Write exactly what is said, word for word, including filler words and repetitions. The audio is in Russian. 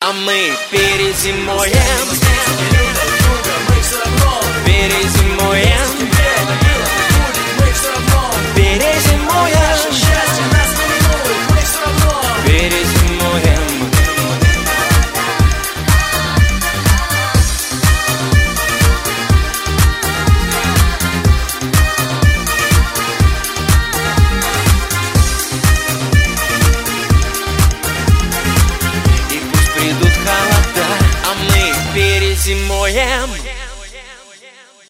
а мы перезимуем. Перезимуем. Перезимуем. Перезимуем. И пусть придут холода, а мы перезимуем.